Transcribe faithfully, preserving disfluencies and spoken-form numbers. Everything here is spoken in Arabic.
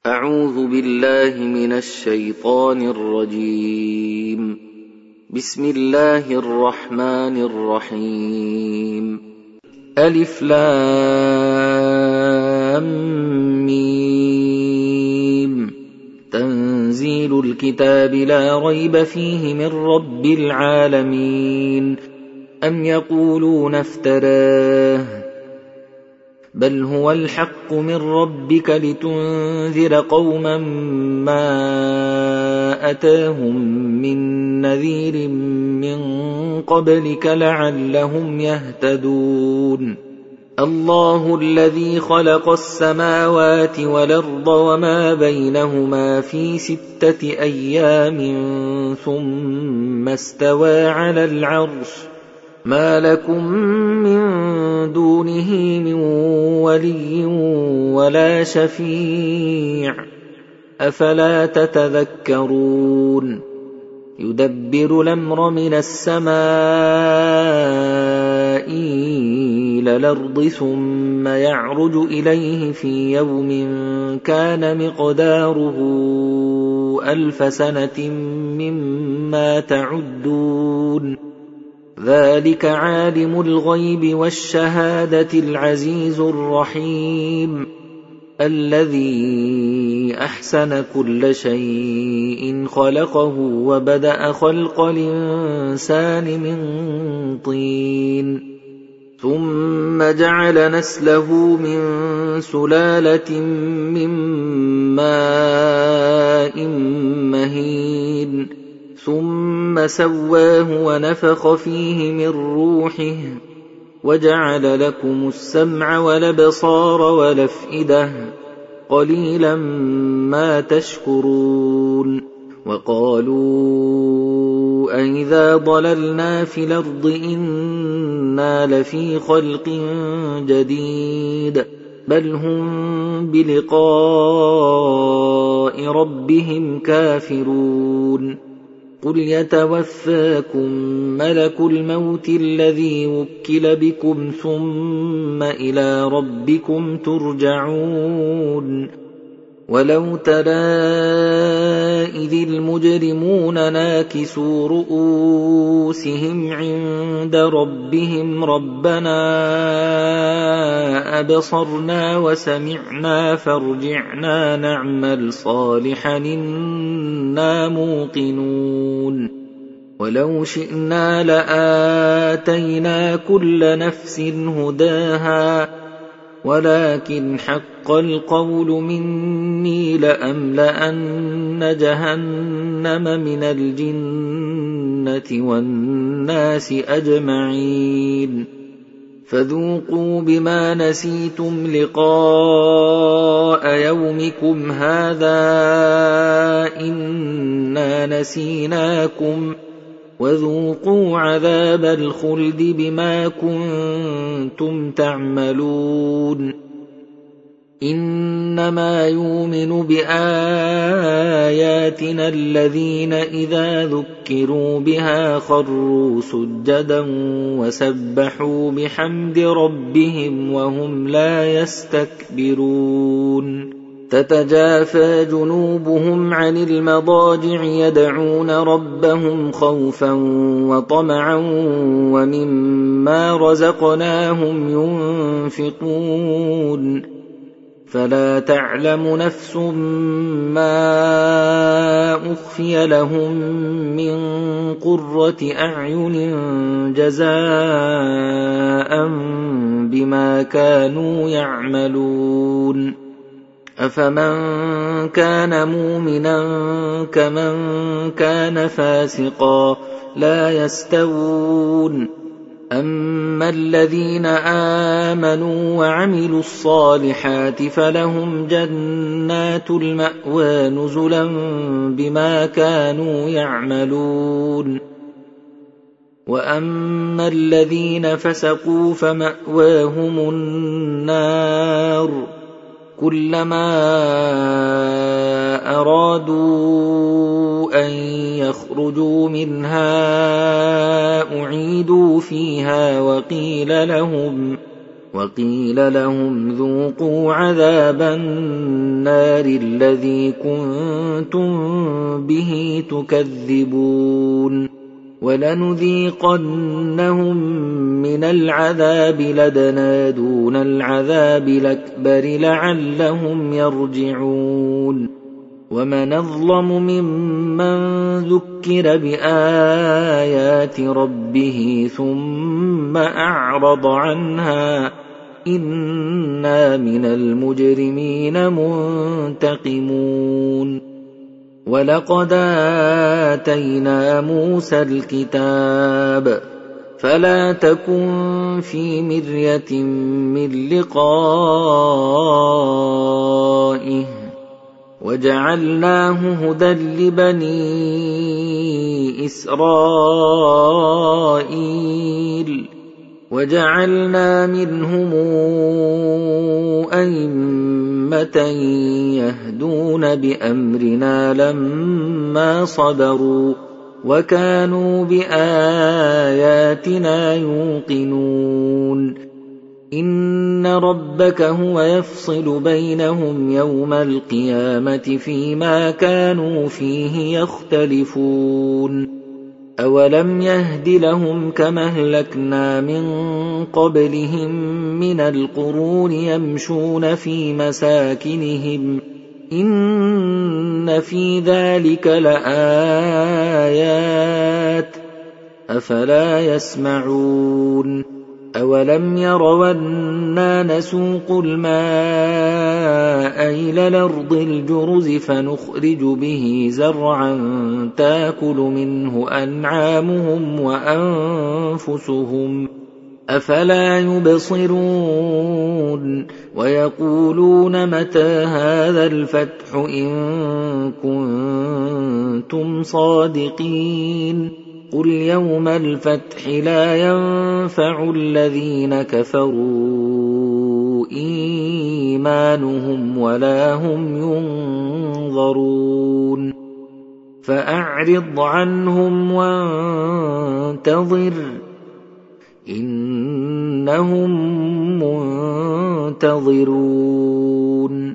أعوذ بالله من الشيطان الرجيم. بسم الله الرحمن الرحيم. ألف لام ميم. تنزيل الكتاب لا ريب فيه من رب العالمين. أم يقولون افتراه بل هو الحق من ربك لتنذر قوما ما أتاهم من نذير من قبلك لعلهم يهتدون. الله الذي خلق السماوات والأرض وما بينهما في ستة أيام ثم استوى على العرش ما لكم من دونه من ولي ولا شفيع أفلا تتذكرون. يدبر الأمر من السماء إلى الأرض ثم يعرج إليه في يوم كان مقداره ألف سنة مما تعدون. ذلك عالم الغيب والشهادة العزيز الرحيم الذي أحسن كل شيء خلقه وبدأ خلق الإنسان من طين ثم جعل نسله من سلالة من ماء مهين ثم سواه ونفخ فيه من روحه وجعل لكم السمع والأبصار والأفئدة قليلا ما تشكرون. وقالوا أئذا ضللنا في الأرض إنا لفي خلق جديد بل هم بلقاء ربهم كافرون. قل يتوفاكم ملك الموت الذي وكل بكم ثم إلى ربكم ترجعون. ولو ترى إذ المجرمون ناكسوا رؤوسهم عند ربهم ربنا أبصرنا وسمعنا فارجعنا نعمل صالحا إنا موقنون. ولو شئنا لآتينا كل نفس هداها ولكن حق القول مني لأملأن جهنم من الجنة والناس أجمعين. فذوقوا بما نسيتم لقاء يومكم هذا إنا نسيناكم وذوقوا عذاب الخلد بما كنتم تعملون. إنما يؤمن بآياتنا الذين إذا ذكروا بها خروا سجدا وسبحوا بحمد ربهم وهم لا يستكبرون. تتجافى جنوبهم عن المضاجع يدعون ربهم خوفا وطمعا ومما رزقناهم ينفقون. فلا تعلم نفس ما أخفي لهم من قرة أعين جزاء بما كانوا يعملون. أفمن كان مؤمنا كمن كان فاسقا لا يستوون. أما الذين آمنوا وعملوا الصالحات فلهم جنات المأوى نزلا بما كانوا يعملون. وأما الذين فسقوا فمأواهم النار كلما أرادوا أن يخرجوا منها أعيدوا فيها وقيل لهم وقيل لهم ذوقوا عذاب النار الذي كنتم به تكذبون ولنذيقنهم من العذاب لدنا دون العذاب الأكبر لعلهم يرجعون ومن أظلم ممن ذكر بآيات ربه ثم أعرض عنها إنا من المجرمين منتقمون ولقد آتينا موسى الكتاب فلا تكن في مرية من لقائه وجعلناه هدى لبني إسرائيل وجعلنا منهم أئمة يهدون بأمرنا لما صبروا وكانوا بآياتنا يوقنون إن ربك هو يفصل بينهم يوم القيامة فيما كانوا فيه يختلفون أولم يهد لهم كما أهلكنا من قبلهم من القرون يمشون في مساكنهم إن في ذلك لآيات أفلا يسمعون أولم يروا أنا نسوق الماء إلى الأرض الجرز فنخرج به زرعا تأكل منه أنعامهم وأنفسهم أفلا يبصرون ويقولون متى هذا الفتح إن كنتم صادقين قل يوم الفتح لا ينفع الذين كفروا إيمانهم ولا هم ينظرون فأعرض عنهم وانتظر إنهم منتظرون